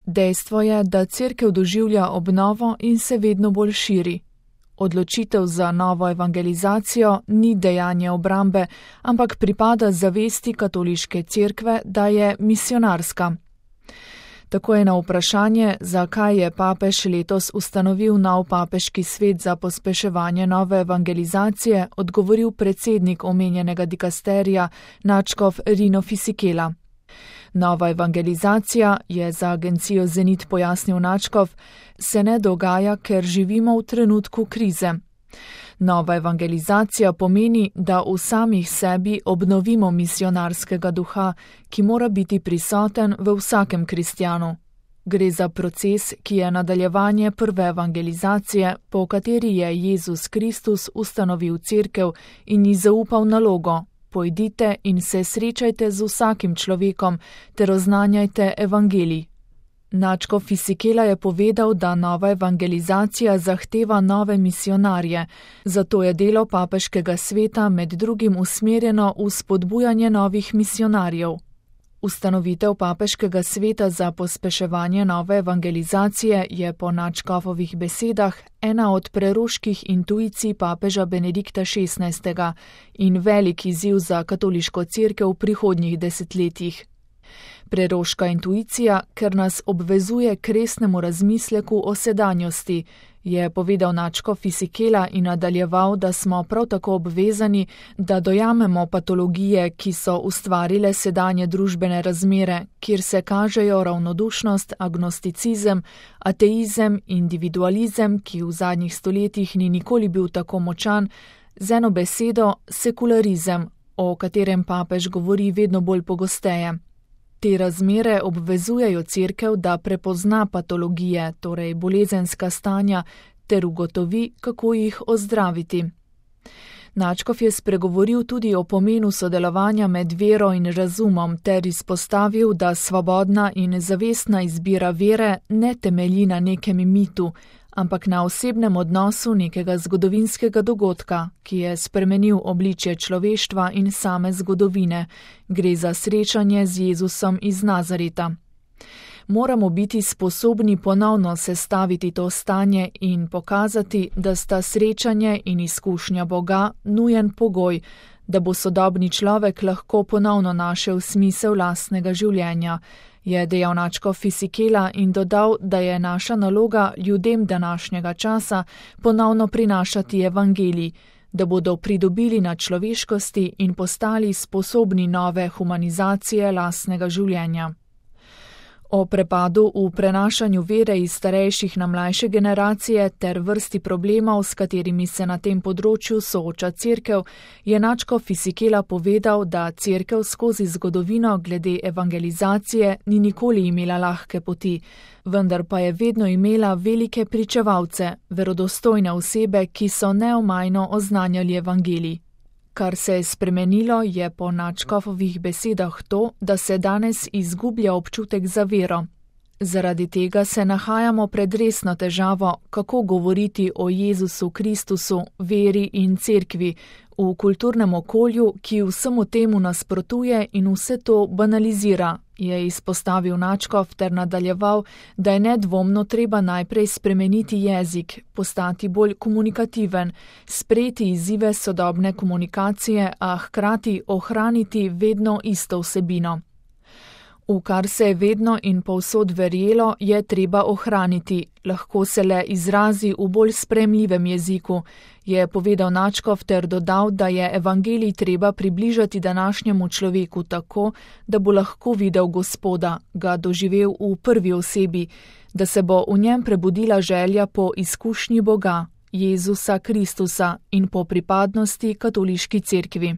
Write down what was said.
Dejstvo je, da cerkev doživlja obnovo in se vedno bolj širi. Odločitev za novo evangelizacijo ni dejanje obrambe, ampak pripada zavesti katoliške cerkve, da je misionarska. Tako je na vprašanje, zakaj je papež letos ustanovil nov papeški svet za pospeševanje nove evangelizacije, odgovoril predsednik omenjenega dikasterija nadškof Rino Fisichella. Nova evangelizacija, je za agencijo Zenit pojasnil nadškof, se ne dogaja, ker živimo v trenutku krize. Nova evangelizacija pomeni, da v samih sebi obnovimo misionarskega duha, ki mora biti prisoten v vsakem kristjanu. Gre za proces, ki je nadaljevanje prve evangelizacije, po kateri je Jezus Kristus ustanovil cerkev in ji zaupal nalogo: pojdite in se srečajte z vsakim človekom ter oznanjajte evangelij. Nadškof Fisichella je povedal, da nova evangelizacija zahteva nove misionarje, zato je delo papeškega sveta med drugim usmerjeno v spodbujanje novih misionarjev. Ustanovitev papeškega sveta za pospeševanje nove evangelizacije je po nadškofovih besedah ena od preroških intuicij papeža Benedikta XVI. In velik izziv za katoliško cerkev v prihodnjih desetletjih. Preroška intuicija, ker nas obvezuje k resnemu razmisleku o sedanjosti, je povedal nadškof Fisichella in nadaljeval, da smo prav tako obvezani, da dojamemo patologije, ki so ustvarile sedanje družbene razmere, kjer se kažejo ravnodušnost, agnosticizem, ateizem, individualizem, ki v zadnjih stoletjih ni nikoli bil tako močan, z eno besedo sekularizem, o katerem papež govori vedno bolj pogosteje. Te razmere obvezujejo cerkev, da prepozna patologije, torej bolezenska stanja, ter ugotovi, kako jih ozdraviti. Nadškof je spregovoril tudi o pomenu sodelovanja med vero in razumom ter izpostavil, da svobodna in zavestna izbira vere ne temelji na nekem mitu, ampak na osebnem odnosu nekega zgodovinskega dogodka, ki je spremenil obličje človeštva in same zgodovine. Gre za srečanje z Jezusom iz Nazareta. Moramo biti sposobni ponovno sestaviti to stanje in pokazati, da sta srečanje in izkušnja Boga nujen pogoj, da bo sodobni človek lahko ponovno našel smisel lastnega življenja, je dejal nadškof Fisichella in dodal, da je naša naloga ljudem današnjega časa ponovno prinašati evangelij, da bodo pridobili na človeškosti in postali sposobni nove humanizacije lastnega življenja. O prepadu v prenašanju vere iz starejših na mlajše generacije ter vrsti problemov, s katerimi se na tem področju sooča cerkev, je nadškof Fisichella povedal, da cerkev skozi zgodovino glede evangelizacije ni nikoli imela lahke poti, vendar pa je vedno imela velike pričevalce, verodostojne osebe, ki so neomajno oznanjali evangelij. Kar se je spremenilo, je po nadškofovih besedah to, da se danes izgublja občutek za vero. Zaradi tega se nahajamo pred resno težavo, kako govoriti o Jezusu Kristusu, veri in cerkvi, v kulturnem okolju, ki vsemu temu nasprotuje in vse to banalizira, je izpostavil nadškof ter nadaljeval, da je nedvomno treba najprej spremeniti jezik, postati bolj komunikativen, sprejeti izzive sodobne komunikacije, a hkrati ohraniti vedno isto vsebino. V kar se je vedno in povsod verjelo, je treba ohraniti, lahko se le izrazi v bolj sprejemljivem jeziku, je povedal nadškof ter dodal, da je evangelij treba približati današnjemu človeku tako, da bo lahko videl Gospoda, ga doživel v prvi osebi, da se bo v njem prebudila želja po izkušnji Boga, Jezusa Kristusa in po pripadnosti katoliški cerkvi.